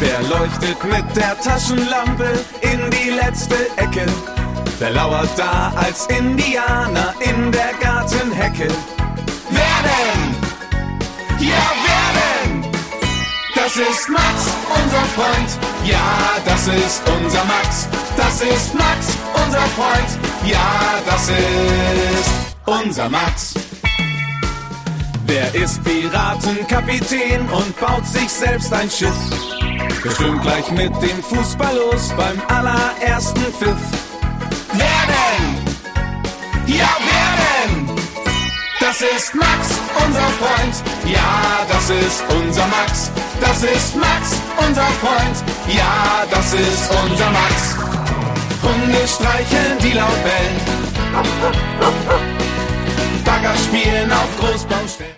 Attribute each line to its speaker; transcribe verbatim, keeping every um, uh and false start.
Speaker 1: Wer leuchtet mit der Taschenlampe in die letzte Ecke? Wer lauert da als Indianer in der Gartenhecke? Wer denn? Ja, wer denn? Das ist Max, unser Freund. Ja, das ist unser Max. Das ist Max, unser Freund. Ja, das ist unser Max. Wer ist Piratenkapitän und baut sich selbst ein Schiff? Wer stürmt gleich mit dem Fußball los beim allerersten Pfiff? Wer denn? Ja, wer denn? Das ist Max, unser Freund. Ja, das ist unser Max. Das ist Max, unser Freund. Ja, das ist unser Max. Hunde streicheln, die laut bellen. Bagger spielen auf Großbaustellen.